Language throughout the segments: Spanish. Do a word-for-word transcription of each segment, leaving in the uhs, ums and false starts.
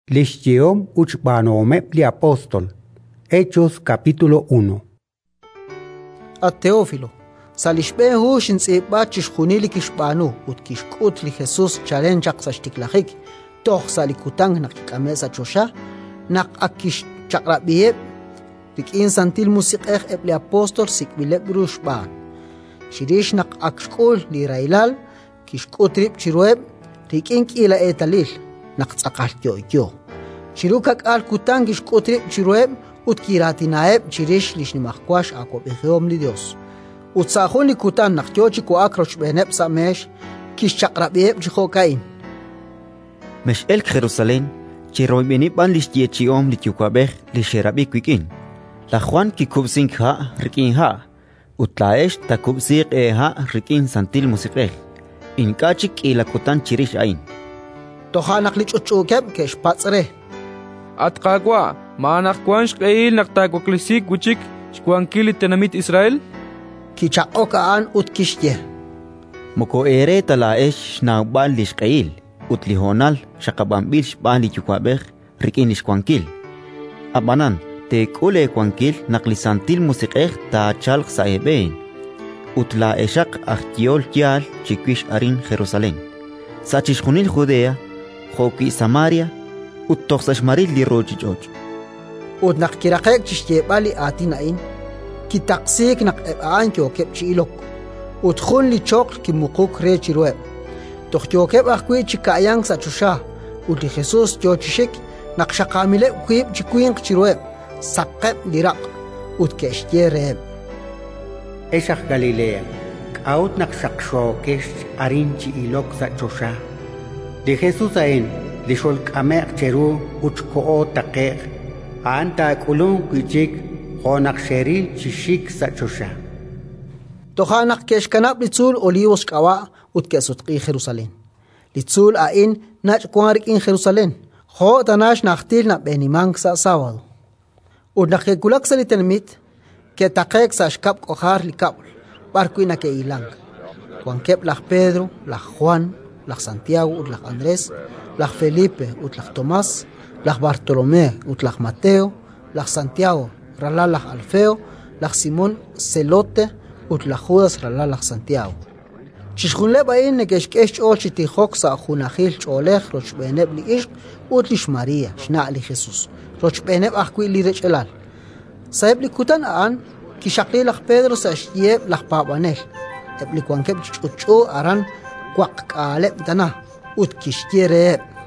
Lishyeom uchbanome li apóstol. Hechos capítulo uno. A Teófilo, salishbehu shintzeba chishkhunili kishbanu ut kishkut li Jesus charen chaqsashtiklahik toh salikutang nakikamesa chosha nak akish chakrabiyeb dikin santil musiqeh eb li apóstol sikbileb rushban shirish nak akshkul li railal kishkutrib chirweb dikin kila etalil naqtsaqal yo yo chirukak al kutang kishkutrib chirweb ut kiratinaeb chirish lishnimaqkwash akobehom li Dios utsahun li kutan naqyochi ko akroch beneb samesh kishchaqrabiyeb chihokain مش إلك خيروسالين چيروي بني بان لشتيه چيوم لتيوكابخ لشيرابي كويكين لخوان كي كوبسينك ها ركين ها وطلايش تا كوبسيق ايه ها ركين سانتيل موسيقيخ إن كاچك إلا كوتان چيريش عين توخانق لچوچوكب كش باصره أتقاقوا ما نخوانش قيل نقتاقوا كليسيك وچيك شكوان كيل تنميت إسرائيل كي چاقوك آن اتكشيه مكو إيري تلايش ناقبان لش قيل utli honal shaqabambil shbali chukwabej rikin ishkwankil abanan te kule kwankil naqlisantil musiqej ta chalq saebein utla eshaq akhtiol kial chikwish arin Jerusalén sachishkhunil Judea khoki Samaria uttoxashmaril li rojijoch ut naqkiraqek chishtebali atinain kitaqsik naqeban kyokeb chilok utkhun li choq kimuquk re chirwe toxyokeb akwi chikayang sa chusha uti Jesus jochishik naqshaqamile kwib chikwin chirweb saqqeb liraq utkeshtiere Eshaq Galilea out naqshaqshokesh arinchi ilok sa chusha de Jesus ain de sholqamer cheru uchko taqer anta kulun kwichik honaqsheril chishik sa chusha toxanaq keshkanab litzul olivos qawa utkesutqi Jerusalén litzul ain nach kwarik in Jerusalén kho tanash naqtil na benimang sa sábado udnaqikulak salitenmit ke taqek sa shkap qohar likabl barkuina ke ilang kwankep laj Pedro laj Juan laj Santiago ut laj Andrés laj Felipe ut laj Tomás laj Bartolomé ut laj Mateo laj Santiago rala laj Alfeo laj Simón Celote ut laj Judas rala laj Santiago chishkhunle bain nekeshkesh ochi tijok sa khunahil cholej rochbeneb li ishq utlish Maria shna li Jesus rochbeneb akhwi li rechelal saib li kutan an kishaqli laj Pedro sa shieb laj pabanel ebli kwankeb chuchu aran kwaq qaleb dana ut kishtiere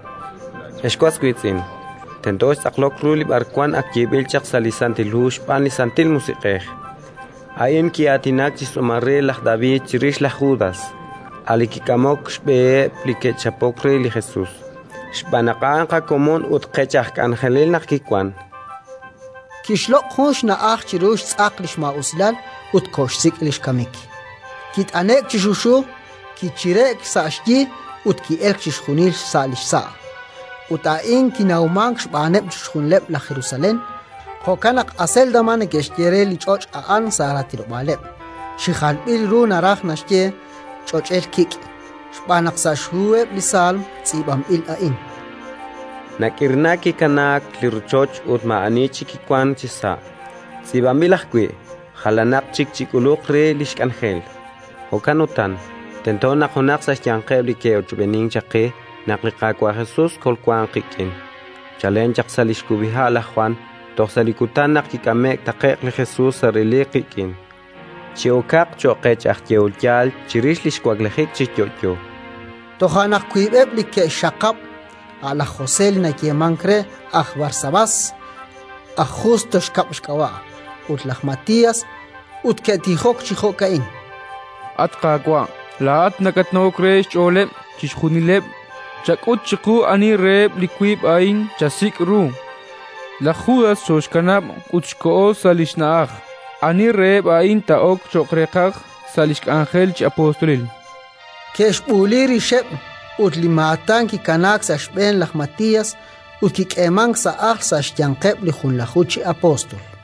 eshkwas kwitsin tentosh aqlok ruli barkwan akibil chaq salisantil hush pan lisantil musiqej ayen ki atinak chisomare laj David chirish laj Judas alikikamok shbe plike chapokre li Jesus shbanaqan qa komon ut qechaq angelil naqkikwan kishlo khosh na akh chirush tsaq lishma uslal ut koshsik lish kamik kit anek chishushu ki chirek saashki ut ki elk chishkhunil salish sa ut ain ki nauman shbaneb chishkhunleb la Jerusalén khokanak asel daman keshtiere li choch aan saratil baleb shikhal bil ru narach nashke chochel kik shbanak sa shuwe bisalm tsibam il ain nakirnaki kanak lirchoch ut maani chikikwan chisa tsibam bilakwi khalanak chik chikuluk re lishkanhel hokanutan tentona khonak sa yanqebli ke ochbening chaqe nakliqa kwa Jesus kolkwan qikin chalen chaqsalish kubiha la Juan toxalikutan naqkikamek taqeq li Jesus sariliqikin chiokaq choqech ahtiolkyal chirish lishkwaglejik chiyoyo toxanaq kuibeb like shaqab ala José nakiyemankre aj Barsabás aj Justo shkabshkawa ut laj Matías ut ketijok chijokain أتقاقوا لا أتنكتنوك ريش أولب تشخوني لب چاكوت چقو أني ريب لكويب أين چاسيك رو لخودا سوشكناب كوتشكو ساليشناخ أني ريب أين تاوك چوكريقاخ ساليشك أنخيل چ أبوستوليل كيش بولي ريشب ut limatan ki kanak sa shben laj Matías ut ki kemang sa aj sa shyanqeb li jun lajuchi apóstol